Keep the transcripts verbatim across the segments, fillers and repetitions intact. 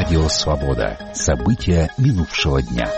Радио «Свобода». События минувшего дня.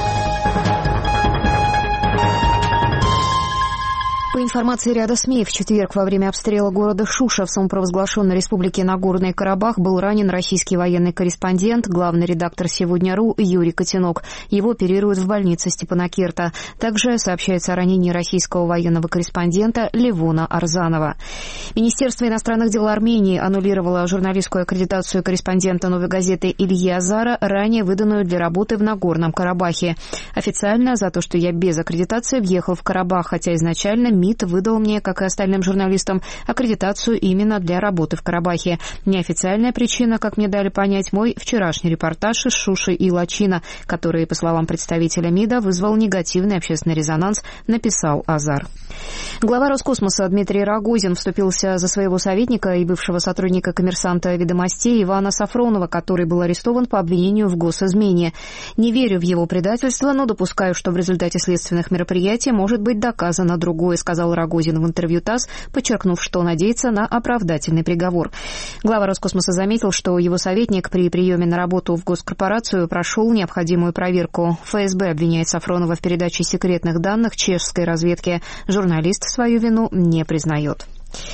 По информации ряда СМИ, в четверг во время обстрела города Шуша в самопровозглашенной республике Нагорный Карабах был ранен российский военный корреспондент, главный редактор «Сегодня.ру» Юрий Котенок. Его оперируют в больнице Степанакерта. Также сообщается о ранении российского военного корреспондента Левона Арзанова. Министерство иностранных дел Армении аннулировало журналистскую аккредитацию корреспондента «Новой газеты» Ильи Азара, ранее выданную для работы в Нагорном Карабахе. Официально за то, что я без аккредитации въехал в Карабах, хотя изначально МИД выдал мне, как и остальным журналистам, аккредитацию именно для работы в Карабахе. Неофициальная причина, как мне дали понять, мой вчерашний репортаж из Шуши и Лачина, который, по словам представителя МИДа, вызвал негативный общественный резонанс, написал Азар. Глава Роскосмоса Дмитрий Рогозин вступился за своего советника и бывшего сотрудника «Коммерсанта ведомостей» Ивана Сафронова, который был арестован по обвинению в госизмене. Не верю в его предательство, но допускаю, что в результате следственных мероприятий может быть доказано другое, сказал Рогозин в интервью ТАСС, подчеркнув, что надеется на оправдательный приговор. Глава Роскосмоса заметил, что его советник при приеме на работу в госкорпорацию прошел необходимую проверку. ФСБ обвиняет Сафронова в передаче секретных данных чешской разведке. Журналист свою вину не признает.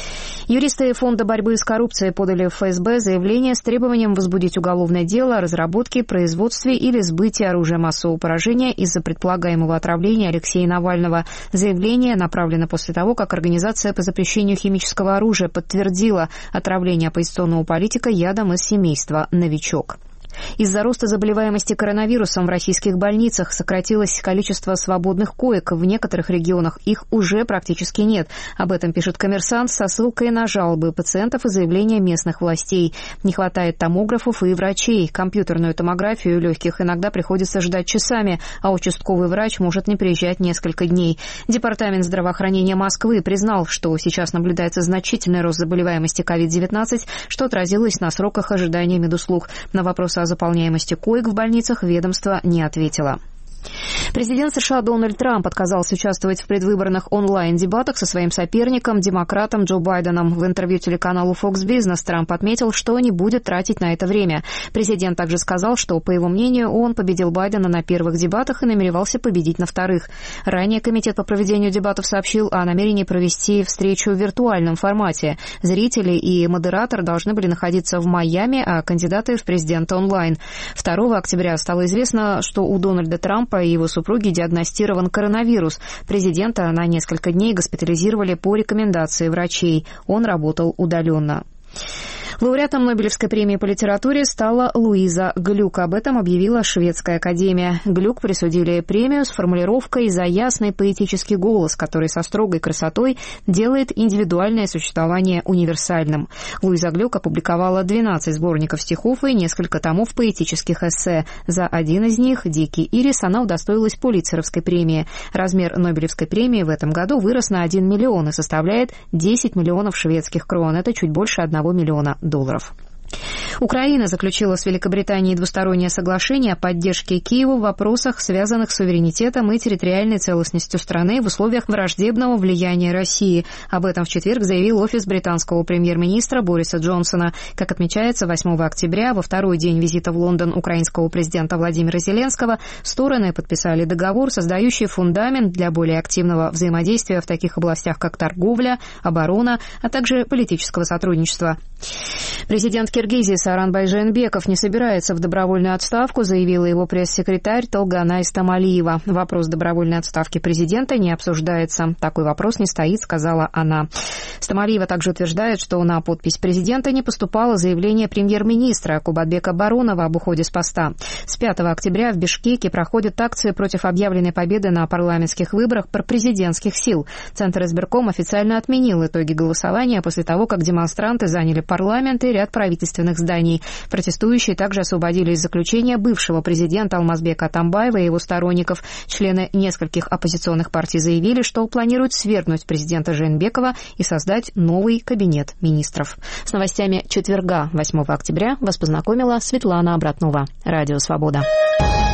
Юристы Фонда борьбы с коррупцией подали в ФСБ заявление с требованием возбудить уголовное дело о разработке, производстве или сбытии оружия массового поражения из-за предполагаемого отравления Алексея Навального. Заявление направлено после того, как Организация по запрещению химического оружия подтвердила отравление оппозиционного политика ядом из семейства «Новичок». Из-за роста заболеваемости коронавирусом в российских больницах сократилось количество свободных коек. В некоторых регионах их уже практически нет. Об этом пишет «Коммерсант» со ссылкой на жалобы пациентов и заявления местных властей. Не хватает томографов и врачей. Компьютерную томографию легких иногда приходится ждать часами, а участковый врач может не приезжать несколько дней. Департамент здравоохранения Москвы признал, что сейчас наблюдается значительный рост заболеваемости ковид девятнадцать, что отразилось на сроках ожидания медуслуг. На вопрос о заполняемости коек в больницах ведомство не ответило. Президент США Дональд Трамп отказался участвовать в предвыборных онлайн-дебатах со своим соперником, демократом Джо Байденом. В интервью телеканалу Fox Business Трамп отметил, что не будет тратить на это время. Президент также сказал, что, по его мнению, он победил Байдена на первых дебатах и намеревался победить на вторых. Ранее Комитет по проведению дебатов сообщил о намерении провести встречу в виртуальном формате. Зрители и модератор должны были находиться в Майами, а кандидаты в президенты онлайн. второго октября стало известно, что у Дональда Трампа и его супруги диагностирован коронавирус. Президента на несколько дней госпитализировали по рекомендации врачей. Он работал удаленно. Лауреатом Нобелевской премии по литературе стала Луиза Глюк. Об этом объявила Шведская академия. Глюк присудили премию с формулировкой «за ясный поэтический голос, который со строгой красотой делает индивидуальное существование универсальным». Луиза Глюк опубликовала двенадцать сборников стихов и несколько томов поэтических эссе. За один из них, «Дикий ирис», она удостоилась Пулитцеровской премии. Размер Нобелевской премии в этом году вырос на один миллион и составляет десять миллионов шведских крон. Это чуть больше одного миллиона долларов. Украина заключила с Великобританией двустороннее соглашение о поддержке Киева в вопросах, связанных с суверенитетом и территориальной целостностью страны в условиях враждебного влияния России. Об этом в четверг заявил офис британского премьер-министра Бориса Джонсона. Как отмечается, восьмого октября, во второй день визита в Лондон украинского президента Владимира Зеленского, стороны подписали договор, создающий фундамент для более активного взаимодействия в таких областях, как торговля, оборона, а также политического сотрудничества. Президент Киргизии Сооронбай Жээнбеков не собирается в добровольную отставку, заявила его пресс-секретарь Толгонай Стамалиева. Вопрос добровольной отставки президента не обсуждается. Такой вопрос не стоит, сказала она. Стамалиева также утверждает, что на подпись президента не поступало заявление премьер-министра Кубатбека Баронова об уходе с поста. С пятого октября в Бишкеке проходят акции против объявленной победы на парламентских выборах пропрезидентских сил. Центр избирком официально отменил итоги голосования после того, как демонстранты заняли парламент и ряд правительственных зданий. Протестующие также освободили из заключения бывшего президента Алмазбека Атамбаева и его сторонников. Члены нескольких оппозиционных партий заявили, что планируют свергнуть президента Жээнбекова и создать новый кабинет министров. С новостями четверга, восьмого октября, вас познакомила Светлана Обратнова. Радио «Свобода».